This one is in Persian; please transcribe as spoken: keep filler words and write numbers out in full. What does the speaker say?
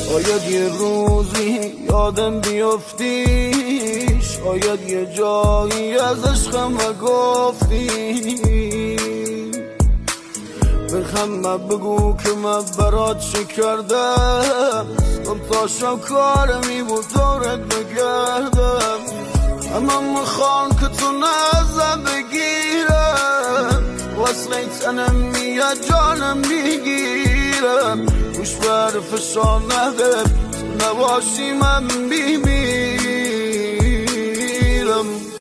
شاید یه روزی یادم بیفتی، شاید یه جایی از عشقم گفتی. به همه بگو که من برات چه کردم، صبح تا شب کارمی بود دورت بگردم. اما میخوان که تو نزد بگیرم، وصله تنم میاد جانم میگیرم. گوش بر فشار نده، تو نباشی من بیمیرم.